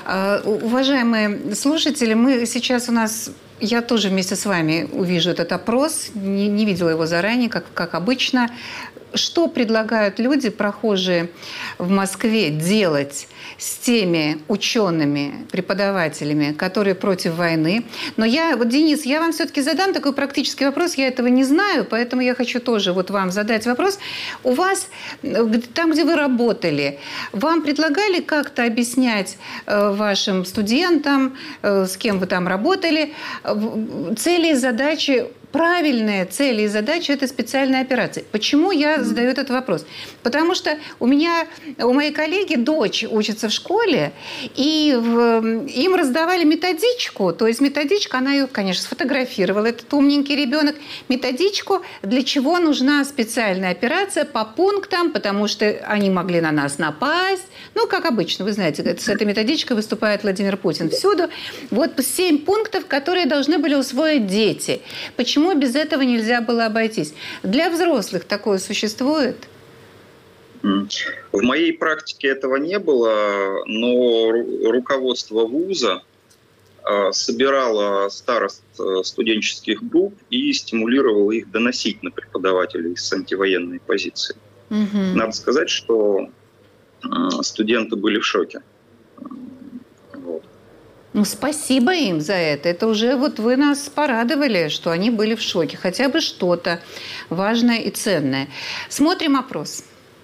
Уважаемые слушатели, мы сейчас у нас... Я тоже вместе с вами увижу этот опрос. Не, не видела его заранее, как, как обычно. Что предлагают люди, прохожие в Москве, делать с теми учеными, преподавателями, которые против войны? Но я, вот, Денис, я вам все-таки задам такой практический вопрос. Я этого не знаю, поэтому я хочу тоже вот вам задать вопрос. У вас, там, где вы работали, вам предлагали как-то объяснять э, вашим студентам, э, с кем вы там работали, э, цели и задачи, правильные цели и задачи этой специальной операции? Почему я задаю этот вопрос? Потому что у меня, у моей коллеги дочь учится в школе, и в, им раздавали методичку, то есть методичка, она ее, конечно, сфотографировала, этот умненький ребенок, методичку, для чего нужна специальная операция по пунктам, потому что они могли на нас напасть. Ну, как обычно, вы знаете, с этой методичкой выступает Владимир Путин всюду. Вот семь пунктов, которые должны были усвоить дети. Почему без этого нельзя было обойтись? Для взрослых такое существует? В моей практике этого не было, но руководство вуза собирало старост студенческих групп и стимулировало их доносить на преподавателей с антивоенной позиции. Угу. Надо сказать, что студенты были в шоке. Ну, спасибо им за это. Это уже вот вы нас порадовали, что они были в шоке. Хотя бы что-то важное и ценное. Смотрим опрос.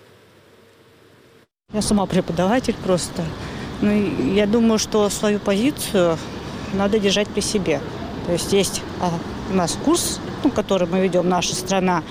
Я сама преподаватель просто. Ну, я думаю, что свою позицию надо держать при себе. То есть есть у нас курс, ну, который мы ведем, наша страна,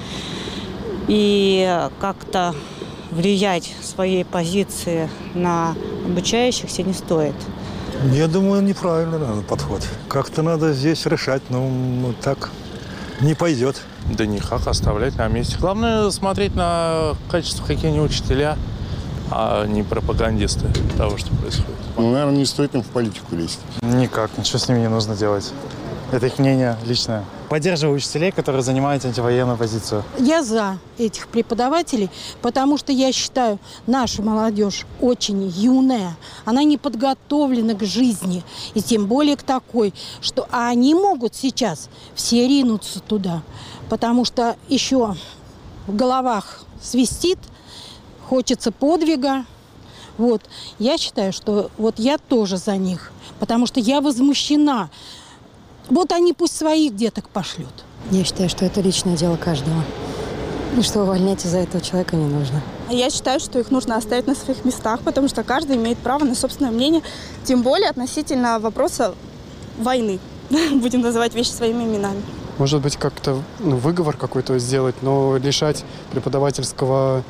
и как-то влиять своей позиции на обучающихся не стоит. Я думаю, неправильный наверное, подход. Как-то надо здесь решать, но так не пойдет. Да никак, оставлять на месте. Главное смотреть на качество, какие они учителя, а не пропагандисты того, что происходит. Ну, наверное, не стоит им в политику лезть. Никак, ничего с ними не нужно делать. Это их мнение личное. Поддерживаю учителей, которые занимают антивоенную позицию. Я за этих преподавателей, потому что я считаю, наша молодежь очень юная, она не подготовлена к жизни, и тем более к такой, что а они могут сейчас все ринуться туда, потому что еще в головах свистит, хочется подвига. Вот. Я считаю, что вот я тоже за них, потому что я возмущена. Вот они пусть своих деток пошлют. Я считаю, что это личное дело каждого. И что увольнять из-за этого человека не нужно. Я считаю, что их нужно оставить на своих местах, потому что каждый имеет право на собственное мнение, тем более относительно вопроса войны. Будем называть вещи своими именами. Может быть, как-то ну, выговор какой-то сделать, но лишать преподавательского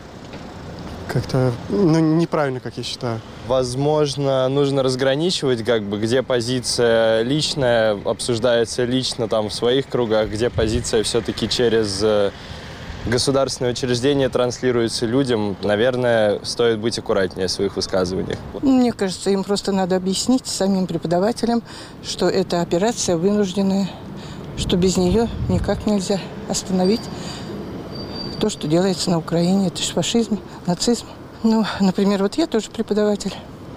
как-то ну, неправильно, как я считаю. Возможно, нужно разграничивать, как бы, где позиция личная, обсуждается лично там, в своих кругах, где позиция все-таки через государственное учреждение транслируется людям. Наверное, стоит быть аккуратнее в своих высказываниях. Мне кажется, им просто надо объяснить самим преподавателям, что это операция вынужденная, что без нее никак нельзя остановить то, что делается на Украине. Это же фашизм, нацизм. Ну, например, вот я тоже преподаватель.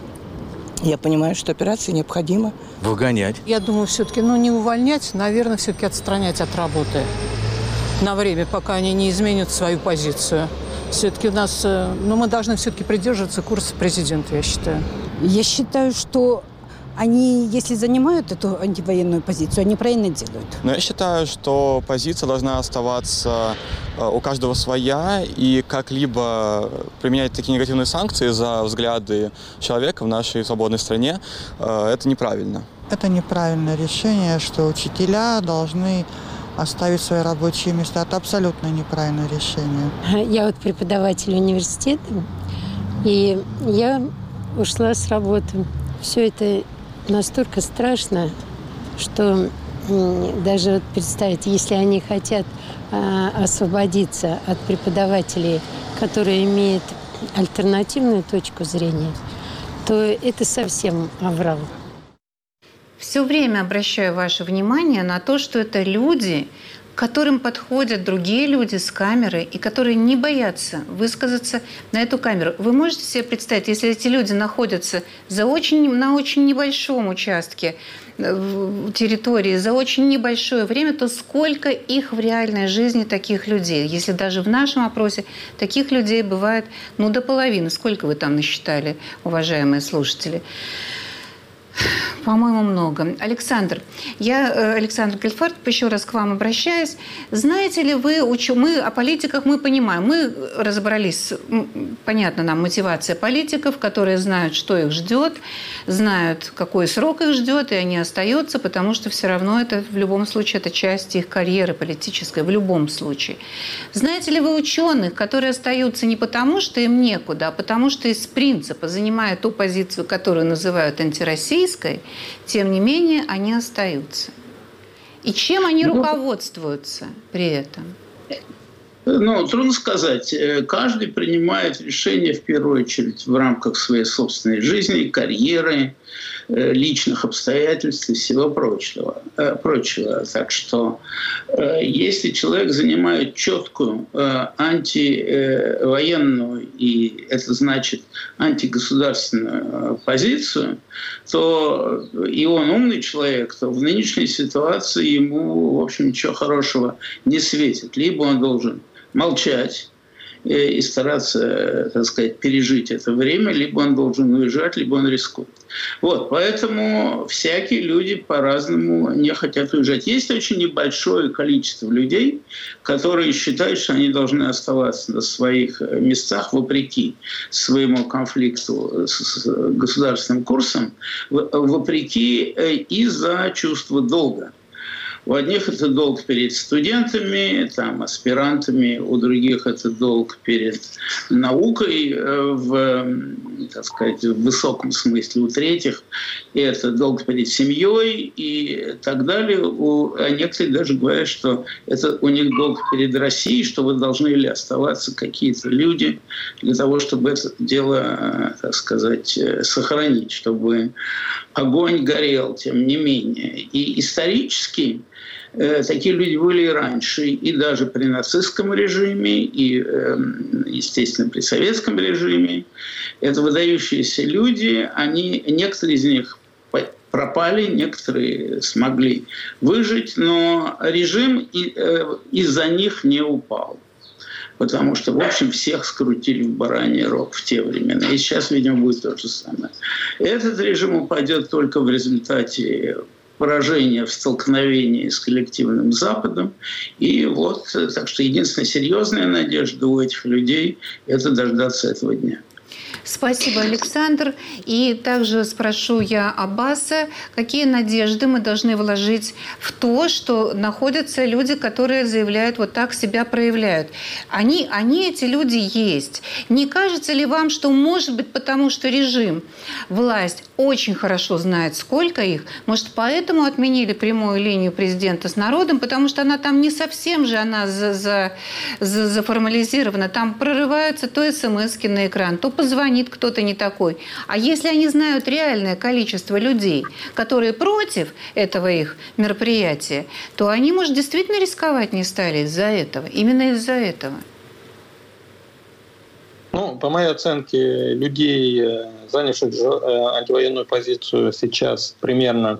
Я понимаю, что операция необходима. Выгонять. Я думаю, все-таки, ну, не увольнять, наверное, все-таки отстранять от работы на время, пока они не изменят свою позицию. Все-таки у нас, ну, мы должны все-таки придерживаться курса президента, я считаю. Я считаю, что они, если занимают эту антивоенную позицию, они правильно делают. Но я считаю, что позиция должна оставаться у каждого своя, и как-либо применять такие негативные санкции за взгляды человека в нашей свободной стране, это неправильно. Это неправильное решение, что учителя должны оставить свои рабочие места. Это абсолютно неправильное решение. Я вот преподаватель университета, и я ушла с работы. Все это настолько страшно, что даже вот представить, если они хотят а, освободиться от преподавателей, которые имеют альтернативную точку зрения, то это совсем аврал. Все время обращаю ваше внимание на то, что это люди, к которым подходят другие люди с камерой и которые не боятся высказаться на эту камеру. Вы можете себе представить, если эти люди находятся за очень, на очень небольшом участке территории за очень небольшое время, то сколько их в реальной жизни таких людей? Если даже в нашем опросе таких людей бывает ну, до половины. Сколько вы там насчитали, уважаемые слушатели? По-моему, много. Александр, я, Александр Гельфарб, еще раз к вам обращаюсь. Знаете ли вы, мы о политиках мы понимаем, мы разобрались, понятно нам, мотивация политиков, которые знают, что их ждет, знают, какой срок их ждет, и они остаются, потому что все равно это в любом случае это часть их карьеры политической, в любом случае. Знаете ли вы ученых, которые остаются не потому, что им некуда, а потому что из принципа, занимая ту позицию, которую называют антироссийской, тем не менее, они остаются. И чем они ну, руководствуются при этом? Ну, трудно сказать. Каждый принимает решение, в первую очередь, в рамках своей собственной жизни, карьеры, личных обстоятельств и всего прочего. прочего. Так что, если человек занимает четкую антивоенную, и это значит антигосударственную позицию, то и он умный человек, то в нынешней ситуации ему, в общем, ничего хорошего не светит. Либо он должен молчать и стараться, так сказать, пережить это время, либо он должен уезжать, либо он рискует. Вот, поэтому всякие люди по-разному не хотят уезжать. Есть очень небольшое количество людей, которые считают, что они должны оставаться на своих местах вопреки своему конфликту с государственным курсом, вопреки из-за чувства долга. У одних это долг перед студентами, там, аспирантами, у других это долг перед наукой в, так сказать, в высоком смысле, у третьих это долг перед семьей и так далее. У, а некоторые даже говорят, что это у них долг перед Россией, что вы должны ли оставаться какие-то люди для того, чтобы это дело, так сказать, сохранить, чтобы огонь горел, тем не менее. И исторически такие люди были и раньше, и даже при нацистском режиме, и, естественно, при советском режиме. Это выдающиеся люди, они, некоторые из них пропали, некоторые смогли выжить, но режим из-за них не упал. Потому что, в общем, всех скрутили в бараний рог в те времена. И сейчас, видимо, будет то же самое. Этот режим упадет только в результате поражения в столкновении с коллективным Западом. И вот, так что единственная серьезная надежда у этих людей – это дождаться этого дня. Спасибо, Александр. И также спрошу я Аббаса, какие надежды мы должны вложить в то, что находятся люди, которые заявляют, вот так себя проявляют. Они, они эти люди есть. Не кажется ли вам, что, может быть, потому что режим, власть очень хорошо знает, сколько их, может, поэтому отменили прямую линию президента с народом, потому что она там не совсем же она за, за, за, заформализирована. Там прорываются то смс-ки на экран, то позвонит кто-то не такой. А если они знают реальное количество людей, которые против этого их мероприятия, то они, может, действительно рисковать не стали из-за этого. Именно из-за этого. Ну, по моей оценке, людей, занявших антивоенную позицию, сейчас примерно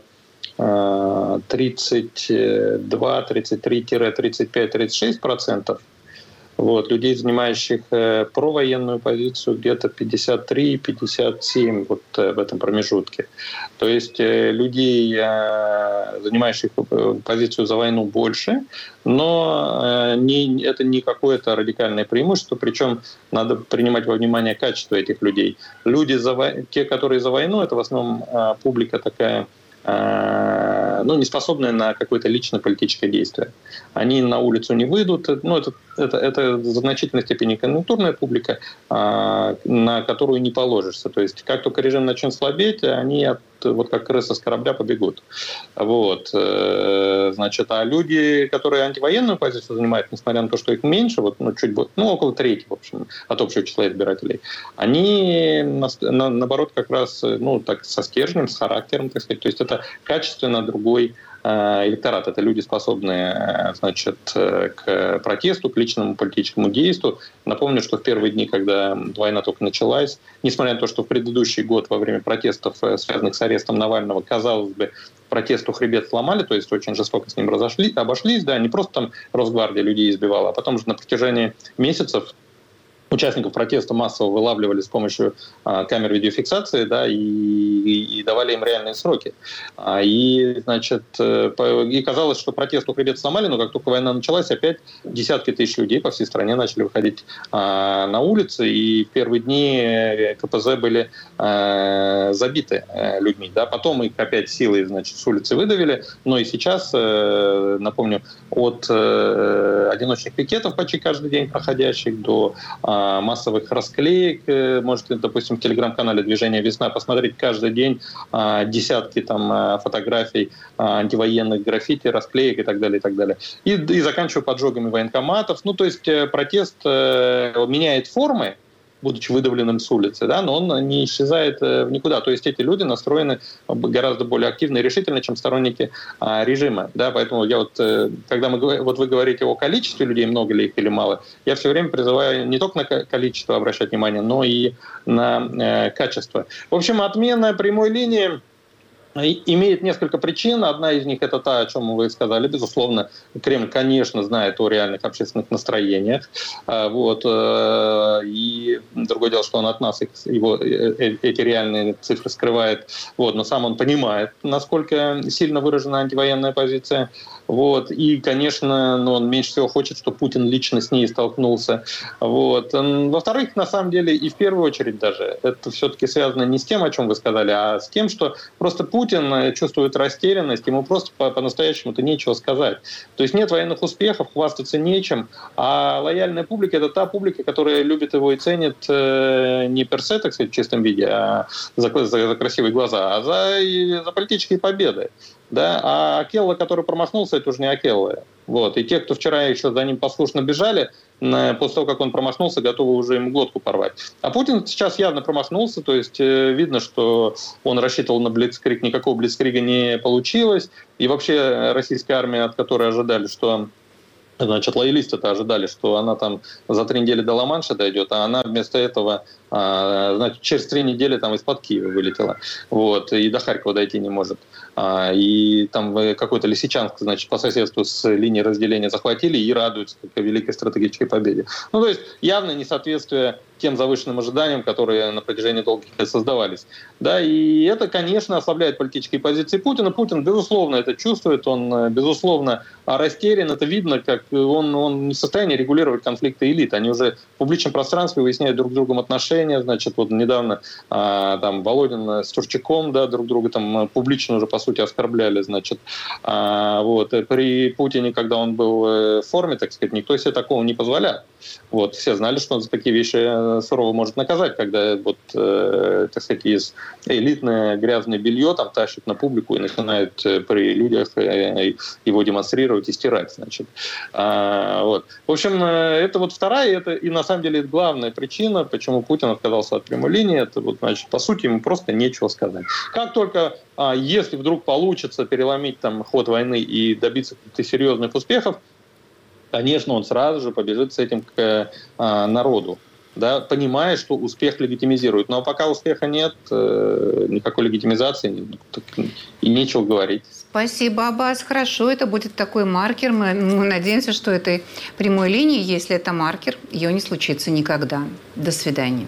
тридцать два, тридцать три, тридцать пять, тридцать шесть процентов. Вот, людей, занимающих э, провоенную позицию, где-то пятьдесят три - пятьдесят семь вот э, в этом промежутке. То есть э, людей, э, занимающих позицию за войну, больше, но э, не, это не какое-то радикальное преимущество, причем надо принимать во внимание качество этих людей. Люди, за, те, которые за войну, это в основном э, публика такая, ну, не способные на какое-то личное политическое действие. Они на улицу не выйдут. Ну, это, это, это в значительной степени конъюнктурная публика, на которую не положишься. То есть как только режим начнет слабеть, они от, вот как крысы с корабля побегут. Вот. Значит, а люди, которые антивоенную позицию занимают, несмотря на то, что их меньше, вот, ну, чуть больше, ну, около трети, в общем, от общего числа избирателей, они, на, на, наоборот, как раз, ну, так, со стержнем, с характером, так сказать. То есть это качественно другой электорат. Это люди, способные, значит, к протесту, к личному политическому действию. Напомню, что в первые дни, когда война только началась, несмотря на то, что в предыдущий год во время протестов, связанных с арестом Навального, казалось бы, протесту хребет сломали, то есть очень жестоко с ним разошли, обошлись, да, не просто там Росгвардия людей избивала, а потом же на протяжении месяцев участников протеста массово вылавливали с помощью а, камер видеофиксации, да, и, и, и давали им реальные сроки. А, и, значит, и казалось, что протест у хребет сломали, но как только война началась, опять десятки тысяч людей по всей стране начали выходить а, на улицы, и в первые дни ка пэ зэ были а, забиты а, людьми. Да. Потом их опять силой, значит, с улицы выдавили, но и сейчас, а, напомню, от а, одиночных пикетов почти каждый день проходящих до а, массовых расклеек. Можете, допустим, в телеграм-канале «Движение Весна» посмотреть каждый день а, десятки там фотографий а, антивоенных граффити, расклеек и так далее, и так далее. И, и заканчивая поджогами военкоматов. Ну, то есть протест э, меняет формы, будучи выдавленным с улицы, да, но он не исчезает в никуда. То есть эти люди настроены гораздо более активно и решительно, чем сторонники а, режима. Да, поэтому я вот, когда мы, вот вы говорите о количестве людей, много ли их или мало, я все время призываю не только на количество обращать внимание, но и на э, качество. В общем, отмена прямой линии имеет несколько причин. Одна из них — это та, о чем вы сказали. Безусловно, Кремль, конечно, знает о реальных общественных настроениях. Вот. И другое дело, что он от нас его, эти реальные цифры скрывает. Вот. Но сам он понимает, насколько сильно выражена антивоенная позиция. Вот. И, конечно, ну, он меньше всего хочет, чтобы Путин лично с ней столкнулся. Вот. Во-вторых, на самом деле, и в первую очередь даже, это все-таки связано не с тем, о чем вы сказали, а с тем, что просто Путин чувствует растерянность, ему просто по- по-настоящему-то нечего сказать. То есть нет военных успехов, хвастаться нечем, а лояльная публика — это та публика, которая любит его и ценит э, не персе, так сказать, в чистом виде, а за, за, за красивые глаза, а за, и, за политические победы. Да? А Акелла, который промахнулся, это уже не Акелла. Вот. И те, кто вчера еще за ним послушно бежали, после того, как он промахнулся, готовы уже ему глотку порвать. А Путин сейчас явно промахнулся, то есть э, видно, что он рассчитывал на блицкриг, никакого блицкрига не получилось. И вообще российская армия, от которой ожидали, что... Значит, лоялисты-то ожидали, что она там за три недели до Ла-Манша дойдет, а она вместо этого, а, значит, через три недели там из-под Киева вылетела. Вот, и до Харькова дойти не может. А, и там какой-то Лисичанск, значит, по соседству с линией разделения захватили и радуются как великой стратегической победе. Ну, то есть явное несоответствие тем завышенным ожиданиям, которые на протяжении долгих лет создавались. Да, и это, конечно, ослабляет политические позиции Путина. Путин, безусловно, это чувствует, он, безусловно, растерян. Это видно, как он, он не в состоянии регулировать конфликты элит. Они уже в публичном пространстве выясняют друг с другом отношения. Значит, вот недавно а, там Володин с Турчаком, да, друг друга там публично уже, по сути, оскорбляли. Значит, а, вот, при Путине, когда он был в форме, так сказать, никто себе такого не позволял. Вот, все знали, что он за такие вещи сурово может наказать, когда вот, э, так сказать, из элитное грязное белье там тащат на публику и начинают при людях э, его демонстрировать и стирать, значит. А, вот. В общем, это вот вторая, это и на самом деле главная причина, почему Путин отказался от прямой линии. Это вот, значит, по сути, ему просто нечего сказать. Как только, а, если вдруг получится переломить там ход войны и добиться каких-то серьезных успехов, конечно, он сразу же побежит с этим к а, народу. да, понимая, что успех легитимизирует. Но пока успеха нет, никакой легитимизации, и нечего говорить. Спасибо, Аббас. Хорошо, это будет такой маркер. Мы, мы надеемся, что этой прямой линии, если это маркер, ее не случится никогда. До свидания.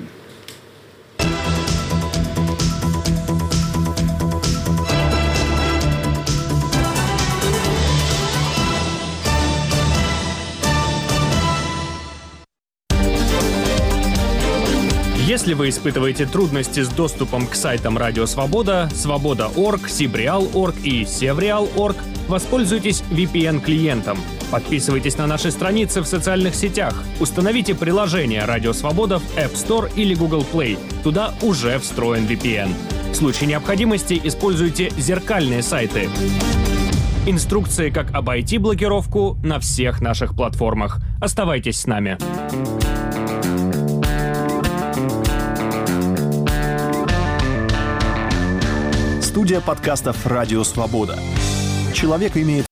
Если вы испытываете трудности с доступом к сайтам Радио Свобода, Свобода точка орг, Сибреал точка орг и Севреал точка орг, воспользуйтесь ви пи эн-клиентом. Подписывайтесь на наши страницы в социальных сетях. Установите приложение Радио Свобода в App Store или Google Play. Туда уже встроен ви пи эн. В случае необходимости используйте зеркальные сайты. Инструкции, как обойти блокировку, на всех наших платформах. Оставайтесь с нами. Студия подкастов «Радио Свобода». Человек имеет